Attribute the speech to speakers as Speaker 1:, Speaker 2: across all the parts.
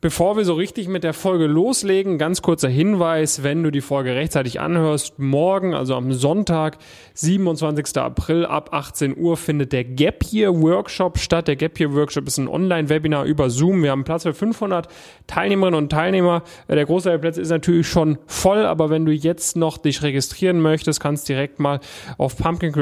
Speaker 1: Bevor wir so richtig mit der Folge loslegen, ganz kurzer Hinweis, wenn du die Folge rechtzeitig anhörst, morgen, also am Sonntag, 27. April ab 18 Uhr findet der Gap Year Workshop statt. Der Gap Year Workshop ist ein Online-Webinar über Zoom. Wir haben Platz für 500 Teilnehmerinnen und Teilnehmer. Der Großteil der Plätze ist natürlich schon voll, aber wenn du jetzt noch dich registrieren möchtest, kannst direkt mal auf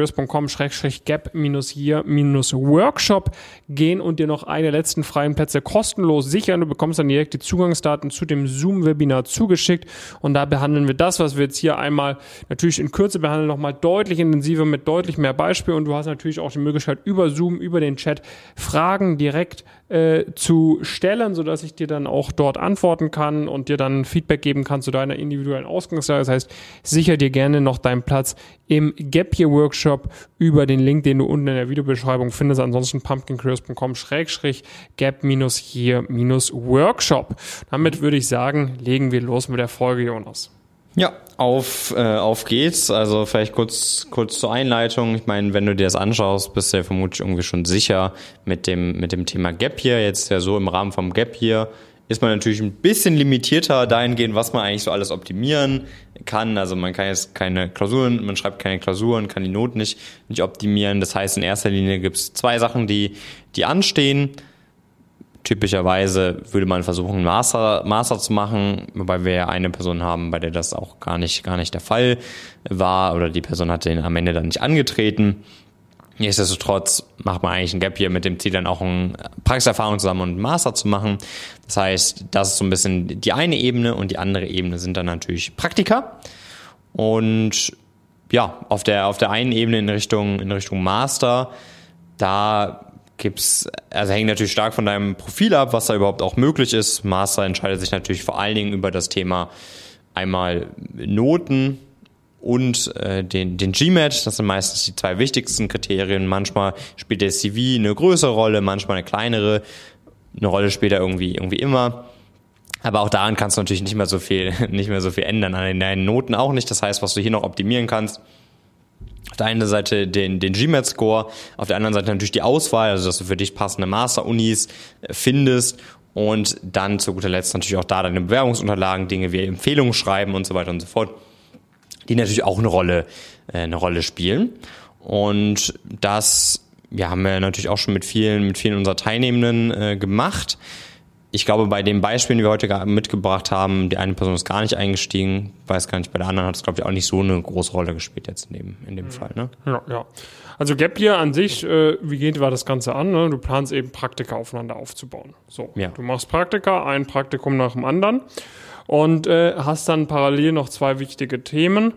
Speaker 1: pumpkincareers.com/gap-year-workshop gehen und dir noch eine letzten freien Plätze kostenlos sichern. Du bekommst dann direkt die Zugangsdaten zu dem Zoom-Webinar zugeschickt und da behandeln wir das, was wir jetzt hier einmal natürlich in Kürze behandeln, nochmal deutlich intensiver mit deutlich mehr Beispielen und du hast natürlich auch die Möglichkeit über Zoom, über den Chat Fragen direkt zu stellen, sodass ich dir dann auch dort antworten kann und dir dann Feedback geben kann zu deiner individuellen Ausgangslage. Das heißt, sicher dir gerne noch deinen Platz im Gap Year Workshop über den Link, den du unten in der Videobeschreibung findest. Ansonsten pumpkincareers.com/gap-year-workshop. Damit würde ich sagen, legen wir los mit der Folge, Jonas.
Speaker 2: Ja, auf geht's. Also vielleicht kurz zur Einleitung. Ich meine, wenn du dir das anschaust, bist du ja vermutlich irgendwie schon sicher mit dem Thema Gap Year. Jetzt ja so im Rahmen vom Gap Year ist man natürlich ein bisschen limitierter dahingehend, was man eigentlich so alles optimieren kann. Also man kann jetzt keine Klausuren, man schreibt keine Klausuren, kann die Noten nicht optimieren. Das heißt, in erster Linie gibt's zwei Sachen, die anstehen. Typischerweise würde man versuchen, einen Master zu machen, wobei wir ja eine Person haben, bei der das auch gar nicht der Fall war oder die Person hat den am Ende dann nicht angetreten. Nichtsdestotrotz macht man eigentlich ein Gap Year mit dem Ziel, dann auch eine Praxiserfahrung zusammen und einen Master zu machen. Das heißt, das ist so ein bisschen die eine Ebene und die andere Ebene sind dann natürlich Praktika. Und ja, auf der einen Ebene in Richtung Master, da hängt natürlich stark von deinem Profil ab, was da überhaupt auch möglich ist. Master entscheidet sich natürlich vor allen Dingen über das Thema einmal Noten und den GMAT. Das sind meistens die zwei wichtigsten Kriterien. Manchmal spielt der CV eine größere Rolle, manchmal eine kleinere. Eine Rolle spielt er irgendwie immer. Aber auch daran kannst du natürlich nicht mehr so viel ändern. An deinen Noten auch nicht. Das heißt, was du hier noch optimieren kannst, auf der einen Seite den GMAT-Score, auf der anderen Seite natürlich die Auswahl, also dass du für dich passende Master-Unis findest und dann zu guter Letzt natürlich auch da deine Bewerbungsunterlagen, Dinge wie Empfehlungen schreiben und so weiter und so fort, die natürlich auch eine Rolle spielen. Und das haben wir natürlich auch schon mit vielen unserer Teilnehmenden gemacht. Ich glaube, bei den Beispielen, die wir heute mitgebracht haben, die eine Person ist gar nicht eingestiegen, weiß gar nicht, bei der anderen hat es, glaube ich, auch nicht so eine große Rolle gespielt jetzt in dem Fall. Ne?
Speaker 1: Ja. Also Gap Year an sich, wie war das Ganze an? Ne? Du planst eben Praktika aufeinander aufzubauen. So, ja. Du machst Praktika, ein Praktikum nach dem anderen und hast dann parallel noch zwei wichtige Themen.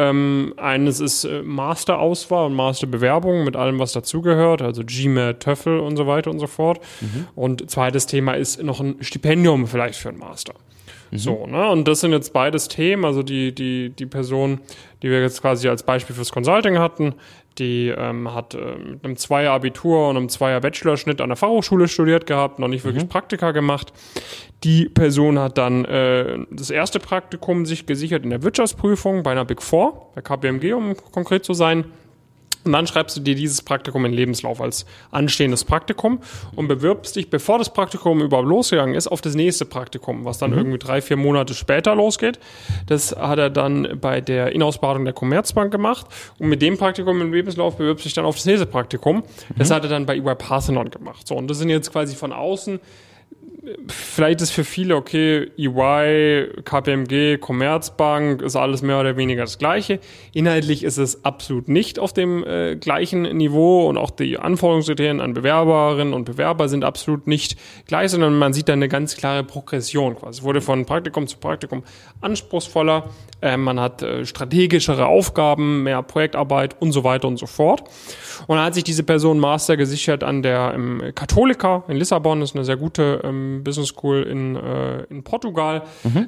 Speaker 1: Eines ist Masterauswahl und Masterbewerbung mit allem, was dazugehört, also GMAT, TOEFL und so weiter und so fort. Mhm. Und zweites Thema ist noch ein Stipendium vielleicht für einen Master. Mhm. So, ne? Und das sind jetzt beides Themen, also die Person, die wir jetzt quasi als Beispiel fürs Consulting hatten, die hat mit einem 2er Abitur und einem 2er Bachelorschnitt an der Fachhochschule studiert gehabt, noch nicht wirklich Praktika gemacht. Die Person hat dann das erste Praktikum sich gesichert in der Wirtschaftsprüfung bei einer Big Four, bei KPMG, um konkret zu sein. Und dann schreibst du dir dieses Praktikum in den Lebenslauf als anstehendes Praktikum und bewirbst dich, bevor das Praktikum überhaupt losgegangen ist, auf das nächste Praktikum, was dann irgendwie 3-4 Monate später losgeht. Das hat er dann bei der Inhouse-Beratung der Commerzbank gemacht und mit dem Praktikum im Lebenslauf bewirbst du dich dann auf das nächste Praktikum. Das hat er dann bei EY Parthenon gemacht. So, und das sind jetzt quasi von außen. Vielleicht ist für viele, okay, EY, KPMG, Commerzbank, ist alles mehr oder weniger das Gleiche. Inhaltlich ist es absolut nicht auf dem gleichen Niveau und auch die Anforderungskriterien an Bewerberinnen und Bewerber sind absolut nicht gleich, sondern man sieht da eine ganz klare Progression quasi. Es wurde von Praktikum zu Praktikum anspruchsvoller, man hat strategischere Aufgaben, mehr Projektarbeit und so weiter und so fort. Und dann hat sich diese Person Master gesichert an der Católica in Lissabon, das ist eine sehr gute Business School in Portugal.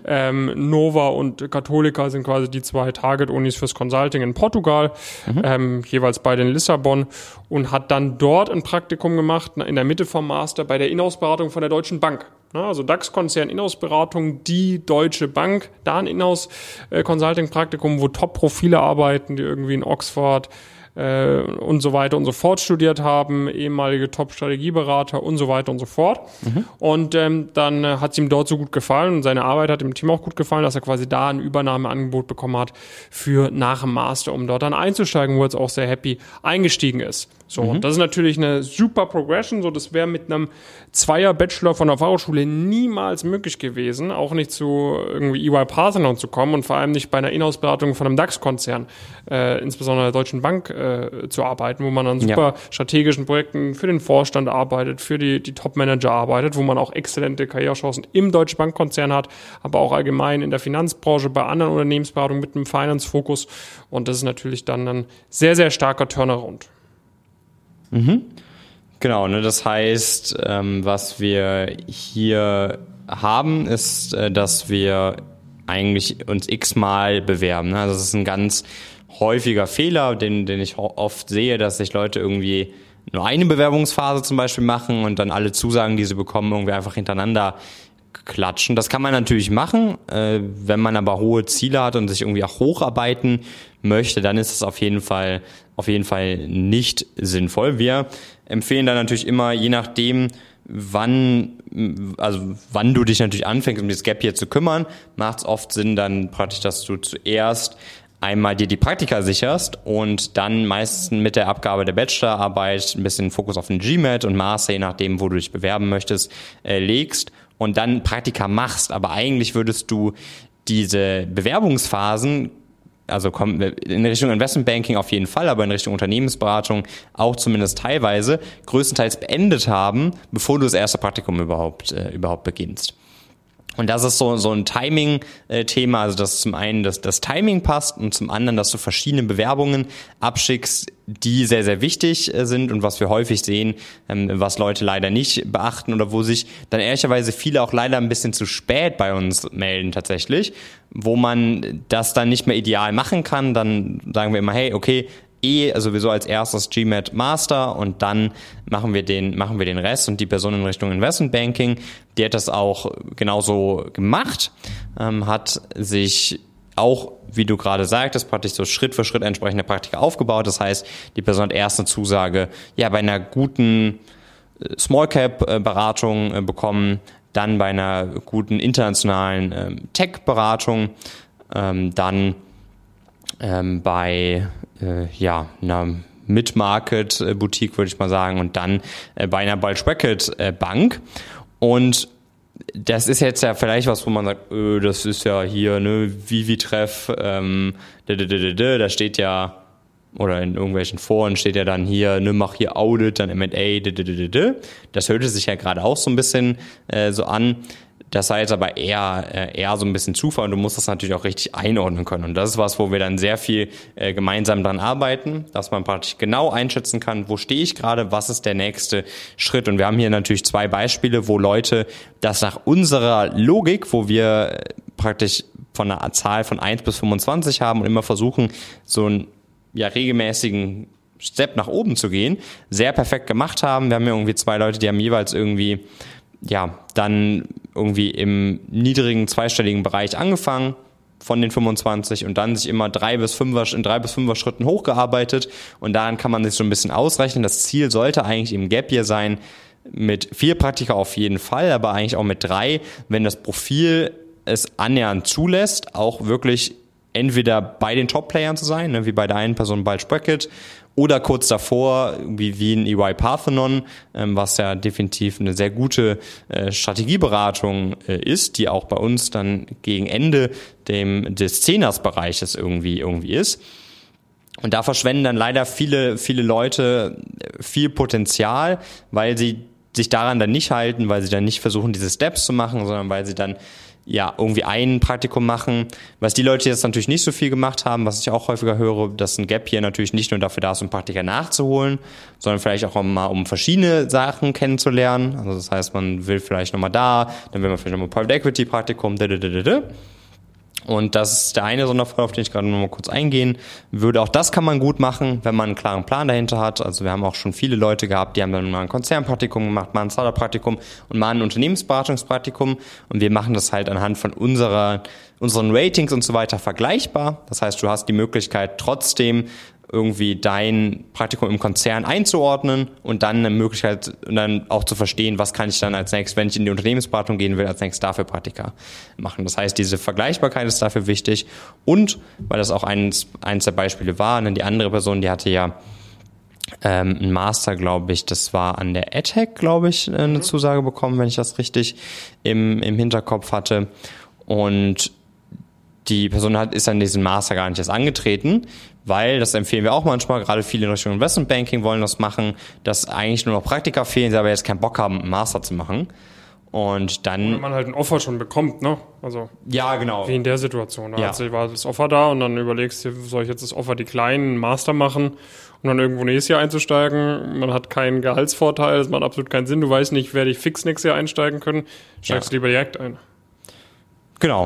Speaker 1: Nova und Católica sind quasi die zwei Target-Unis fürs Consulting in Portugal, jeweils beide in Lissabon und hat dann dort ein Praktikum gemacht, in der Mitte vom Master bei der Inhouse-Beratung von der Deutschen Bank. Also DAX-Konzern, Inhouse-Beratung, die Deutsche Bank, da ein Inhouse-Consulting-Praktikum, wo Top-Profile arbeiten, die irgendwie in Oxford, und so weiter und so fort studiert haben, ehemalige Top-Strategieberater und so weiter und so fort. Und dann hat es ihm dort so gut gefallen und seine Arbeit hat dem Team auch gut gefallen, dass er quasi da ein Übernahmeangebot bekommen hat für nach dem Master, um dort dann einzusteigen, wo er jetzt auch sehr happy eingestiegen ist. So, und das ist natürlich eine super Progression, so das wäre mit einem Zweier-Bachelor von der Fachhochschule niemals möglich gewesen, auch nicht zu irgendwie EY Parthenon zu kommen und vor allem nicht bei einer Inhouse-Beratung von einem DAX-Konzern, insbesondere der Deutschen Bank, zu arbeiten, wo man an super strategischen Projekten für den Vorstand arbeitet, für die Top-Manager arbeitet, wo man auch exzellente Karrierechancen im Deutschen Bankkonzern hat, aber auch allgemein in der Finanzbranche, bei anderen Unternehmensberatungen mit einem Finance-Fokus. Und das ist natürlich dann ein sehr, sehr starker Turnaround.
Speaker 2: Genau, ne, das heißt, was wir hier haben, ist, dass wir eigentlich uns x-mal bewerben. Ne? Also das ist ein ganz häufiger Fehler, den ich oft sehe, dass sich Leute irgendwie nur eine Bewerbungsphase zum Beispiel machen und dann alle Zusagen, die sie bekommen, irgendwie einfach hintereinander klatschen. Das kann man natürlich machen, wenn man aber hohe Ziele hat und sich irgendwie auch hocharbeiten möchte, dann ist es auf jeden Fall nicht sinnvoll. Wir empfehlen dann natürlich immer, je nachdem, wann du dich natürlich anfängst, um das Gap hier zu kümmern, macht es oft Sinn dann praktisch, dass du zuerst einmal dir die Praktika sicherst und dann meistens mit der Abgabe der Bachelorarbeit ein bisschen Fokus auf den GMAT und Master, je nachdem, wo du dich bewerben möchtest, legst und dann Praktika machst. Aber eigentlich würdest du diese Bewerbungsphasen, also in Richtung Investmentbanking auf jeden Fall, aber in Richtung Unternehmensberatung auch zumindest teilweise, größtenteils beendet haben, bevor du das erste Praktikum überhaupt beginnst. Und das ist so ein Timing-Thema, also dass zum einen das Timing passt und zum anderen, dass du verschiedene Bewerbungen abschickst, die sehr, sehr wichtig sind und was wir häufig sehen, was Leute leider nicht beachten oder wo sich dann ehrlicherweise viele auch leider ein bisschen zu spät bei uns melden tatsächlich, wo man das dann nicht mehr ideal machen kann. Dann sagen wir immer, hey, okay, sowieso als erstes GMAT Master und dann machen wir den Rest und die Person in Richtung Investmentbanking, die hat das auch genauso gemacht, hat sich auch, wie du gerade sagtest, praktisch so Schritt für Schritt entsprechende Praktika aufgebaut. Das heißt, die Person hat erst eine Zusage, bei einer guten Small Cap Beratung bekommen, dann bei einer guten internationalen Tech Beratung, dann bei einer Mid-Market-Boutique, würde ich mal sagen, und dann bei einer Bulge-Bracket-Bank. Und das ist jetzt ja vielleicht was, wo man sagt, das ist ja hier, ne, Vivi-Treff, da steht ja, oder in irgendwelchen Foren steht ja dann hier, ne, mach hier Audit, dann M&A, Das hörte sich ja gerade auch so ein bisschen so an. Das sei jetzt aber eher so ein bisschen Zufall und du musst das natürlich auch richtig einordnen können. Und das ist was, wo wir dann sehr viel gemeinsam dran arbeiten, dass man praktisch genau einschätzen kann, wo stehe ich gerade, was ist der nächste Schritt. Und wir haben hier natürlich 2 Beispiele, wo Leute das nach unserer Logik, wo wir praktisch von einer Zahl von 1 bis 25 haben und immer versuchen, so einen regelmäßigen Step nach oben zu gehen, sehr perfekt gemacht haben. Wir haben hier irgendwie 2 Leute, die haben jeweils irgendwie dann irgendwie im niedrigen zweistelligen Bereich angefangen von den 25 und dann sich immer in 3 bis 5er Schritten hochgearbeitet und daran kann man sich so ein bisschen ausrechnen. Das Ziel sollte eigentlich im Gap Year sein, mit 4 Praktika auf jeden Fall, aber eigentlich auch mit 3, wenn das Profil es annähernd zulässt, auch wirklich entweder bei den Top-Playern zu sein, ne, wie bei der einen Person Bulge Bracket, oder kurz davor, wie in EY Parthenon, was ja definitiv eine sehr gute Strategieberatung ist, die auch bei uns dann gegen Ende des 10ers-Bereiches irgendwie ist. Und da verschwenden dann leider viele Leute viel Potenzial, weil sie sich daran dann nicht halten, weil sie dann nicht versuchen, diese Steps zu machen, sondern weil sie dann irgendwie ein Praktikum machen. Was die Leute jetzt natürlich nicht so viel gemacht haben, was ich auch häufiger höre, dass ein Gap hier natürlich nicht nur dafür da ist, um Praktika nachzuholen, sondern vielleicht auch mal, um verschiedene Sachen kennenzulernen. Also das heißt, man will vielleicht nochmal dann will man vielleicht nochmal Private Equity Praktikum, Und das ist der eine Sonderfall, auf den ich gerade noch mal kurz eingehen würde. Auch das kann man gut machen, wenn man einen klaren Plan dahinter hat. Also wir haben auch schon viele Leute gehabt, die haben dann mal ein Konzernpraktikum gemacht, mal ein Startup-Praktikum und mal ein Unternehmensberatungspraktikum. Und wir machen das halt anhand von unseren Ratings und so weiter vergleichbar. Das heißt, du hast die Möglichkeit trotzdem irgendwie dein Praktikum im Konzern einzuordnen und dann eine Möglichkeit, und dann auch zu verstehen, was kann ich dann als nächstes, wenn ich in die Unternehmensberatung gehen will, als nächstes dafür Praktika machen. Das heißt, diese Vergleichbarkeit ist dafür wichtig und, weil das auch eins der Beispiele war, die andere Person, die hatte ja ein Master, glaube ich, das war an der EdTech, glaube ich, eine Zusage bekommen, wenn ich das richtig im Hinterkopf hatte. Und die Person ist an diesen Master gar nicht erst angetreten, weil, das empfehlen wir auch manchmal, gerade viele in Richtung Investmentbanking wollen das machen, dass eigentlich nur noch Praktika fehlen, sie aber jetzt keinen Bock haben, einen Master zu machen. Und dann...
Speaker 1: Wenn man halt ein Offer schon bekommt, ne? Also
Speaker 2: ja, genau.
Speaker 1: Wie in der Situation. Da war das Offer da und dann überlegst du, soll ich jetzt das Offer die kleinen Master machen, um dann irgendwo nächstes Jahr einzusteigen? Man hat keinen Gehaltsvorteil, das macht absolut keinen Sinn. Du weißt nicht, werde ich fix nächstes Jahr einsteigen können. Steigst lieber direkt ein.
Speaker 2: Genau.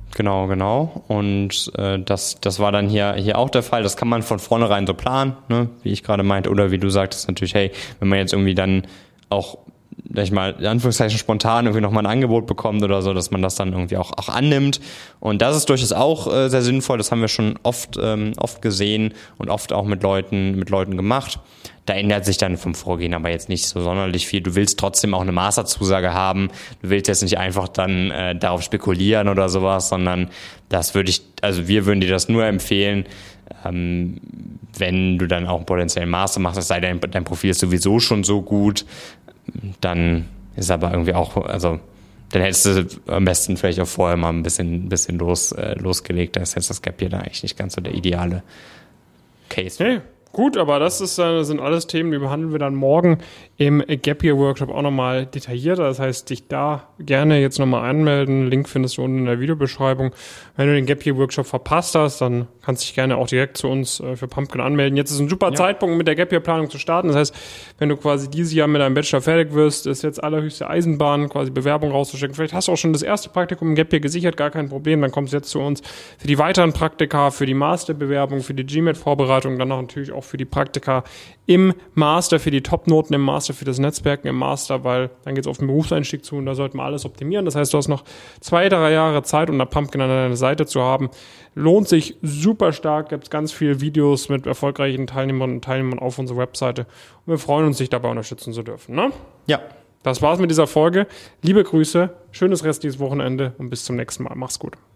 Speaker 2: Und das war dann hier auch der Fall. Das kann man von vornherein so planen, ne? Wie ich gerade meinte. Oder wie du sagtest, natürlich, hey, wenn man jetzt irgendwie dann auch, sag ich mal, in Anführungszeichen spontan irgendwie nochmal ein Angebot bekommt oder so, dass man das dann irgendwie auch annimmt. Und das ist durchaus auch sehr sinnvoll. Das haben wir schon oft gesehen und oft auch mit Leuten gemacht. Da ändert sich dann vom Vorgehen aber jetzt nicht so sonderlich viel. Du willst trotzdem auch eine Masterzusage haben. Du willst jetzt nicht einfach dann darauf spekulieren oder sowas, sondern wir würden dir das nur empfehlen, wenn du dann auch einen potenziellen Master machst, es sei denn, dein Profil ist sowieso schon so gut, dann ist aber irgendwie auch, also dann hättest du am besten vielleicht auch vorher mal ein bisschen losgelegt. Da ist jetzt das Gap Year da eigentlich nicht ganz so der ideale Case.
Speaker 1: Hey. Gut, aber das sind alles Themen, die behandeln wir dann morgen im Gap Year Workshop auch nochmal detaillierter. Das heißt, dich da gerne jetzt nochmal anmelden. Link findest du unten in der Videobeschreibung. Wenn du den Gap Year Workshop verpasst hast, dann kannst du dich gerne auch direkt zu uns für Pumpkin anmelden. Jetzt ist ein super Zeitpunkt, mit der Gap Year Planung zu starten. Das heißt, wenn du quasi dieses Jahr mit deinem Bachelor fertig wirst, ist jetzt allerhöchste Eisenbahn, quasi Bewerbung rauszuschicken. Vielleicht hast du auch schon das erste Praktikum im Gap Year gesichert, gar kein Problem. Dann kommst du jetzt zu uns für die weiteren Praktika, für die Masterbewerbung, für die GMAT-Vorbereitung, dann natürlich auch für die Praktika im Master, für die Top-Noten im Master, für das Netzwerken im Master, weil dann geht es auf den Berufseinstieg zu und da sollten wir alles optimieren. Das heißt, du hast noch 2-3 Jahre Zeit, um da Pumpkin an deiner Seite zu haben. Lohnt sich super stark, gibt es ganz viele Videos mit erfolgreichen Teilnehmern und Teilnehmern auf unserer Webseite und wir freuen uns, dich dabei unterstützen zu dürfen. Ne?
Speaker 2: Ja.
Speaker 1: Das war's mit dieser Folge. Liebe Grüße, schönes restliches Wochenende und bis zum nächsten Mal. Mach's gut.